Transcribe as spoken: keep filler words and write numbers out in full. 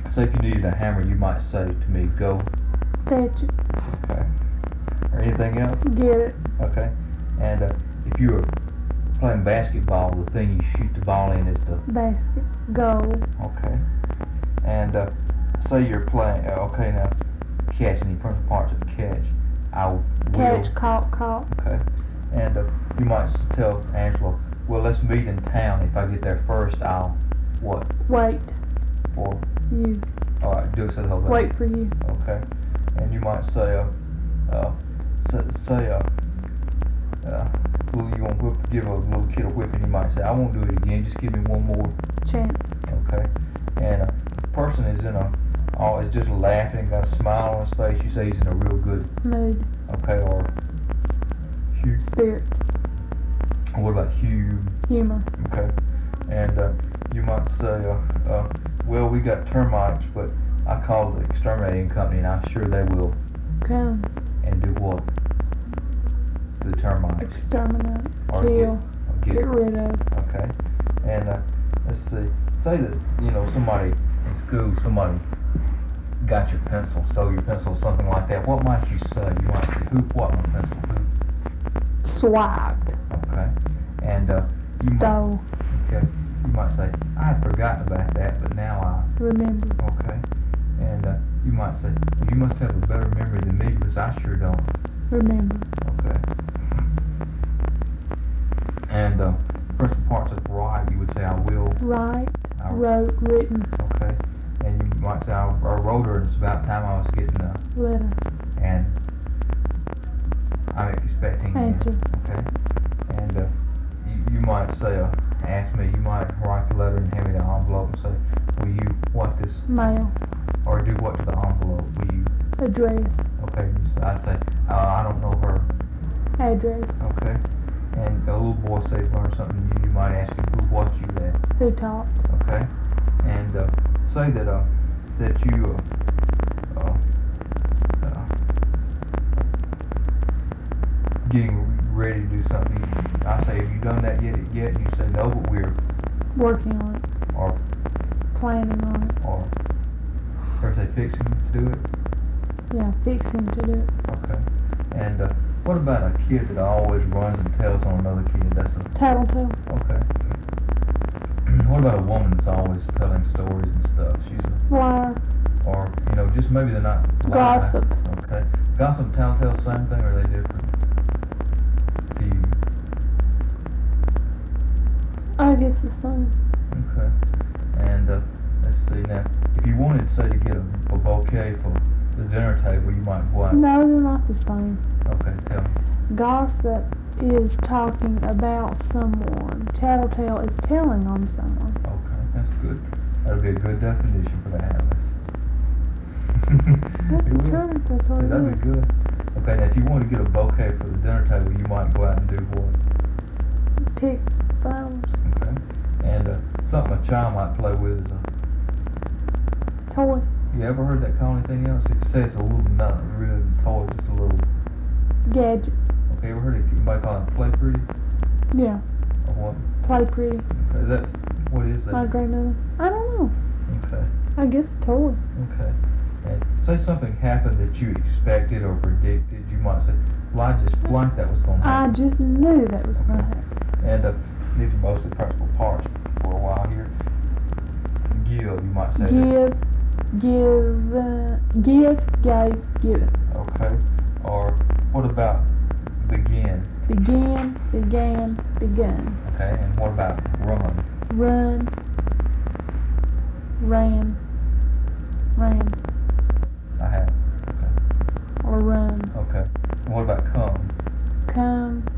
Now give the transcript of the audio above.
say if you needed a hammer, you might say to me, go. Fetch it. Okay. Or anything else? Get it. Okay. And uh, if you were playing basketball, the thing you shoot the ball in is the basket. Goal. Okay. And uh, say you're playing. Uh, okay, now catch. Any principal parts of catch? I will. Catch, caught, caught. Okay. And uh, you might s- tell Angela, well, let's meet in town. If I get there first, I'll what? Wait. For You. all right. Do it. Say the whole thing. Wait for you. Okay. And you might say, uh, uh, say, say uh, uh, well, you want to whip, give a little kid a whipping. You might say, I won't do it again. Just give me one more chance. Okay. And a person is in a, always just laughing, got a smile on his face. You say he's in a real good mood. Okay. Or hu- spirit. What about hue? Humor. Okay. And uh, you might say, uh, uh, well, we got termites, but I called the exterminating company, and I'm sure they will come and do what? The termites. Exterminate. Or Kill. Get, get, get rid of. Okay. And uh, let's see. Say that, you know, somebody in school, somebody got your pencil, stole your pencil, something like that. What might you say? You might say, who, what, my pencil? Who? Swiped. Okay. And uh, you stole. Might, okay. You might say, I had forgotten about that, but now I remember. Okay. And uh, you might say, well, you must have a better memory than me because I sure don't remember. Okay. And uh, principal parts of write, you would say, I will write. I wrote, written. Okay. And you might say, I, I wrote her, and it's about time I was getting a letter. And I'm expecting answer. An, okay. And uh, you, you might say, uh, ask me, you might write the letter and hand me the envelope and say, will you what this? Mail. Or do what to the envelope? Will you? Address. Okay. So I'd say, uh, I don't know her. Address. Okay. And a little boy says learn something new, you might ask him who what you that. Who taught. Okay. And uh, say that uh that you uh, uh, uh getting ready to do something. I say, have you done that yet? Yet? And you say no, but we're working on it. Or planning on it. Or or say fixing to do it. Yeah, fixing to do it. Okay. And uh, what about a kid that always runs and tells on another kid? That's a tattletale. Okay. What about a woman that's always telling stories and stuff? She's a liar. Or, you know, just maybe they're not gossip. Lying. Okay. Gossip and tattletale, same thing, or are they different to you? I guess the same. Okay. And uh, let's see now. If you wanted, say, to get a, a bouquet for the dinner table, you might go out. No, they're not the same. Okay, tell me. Gossip is talking about someone. Tattletale is telling on someone. Okay, that's good. That'll be a good definition for the Atlas. That's the truth. That's what yeah, it that'd is. be good. Okay, now if you want to get a bouquet for the dinner table, you might go out and do what? Pick flowers. Okay. And uh, something a child might play with is a toy. You ever heard that called anything else? It says a little, not really a toy, just a little gadget. Okay, ever heard it? Anybody call it play pretty? Yeah. Or what? Play pretty. Okay, that's what is that? My grandmother. I don't know. Okay. I guess a toy. Okay. And say something happened that you expected or predicted, you might say, well, I just blanked that was going to happen. I just knew that was going to happen. And uh, these are mostly principal parts for a while here. Give, you might say Give, that. give, uh, give, gave, given. Okay. Or what about begin? Begin, began, begun. Okay. And what about run? Run, ran, ran. I have. Okay. Or run. Okay. And what about come? Come,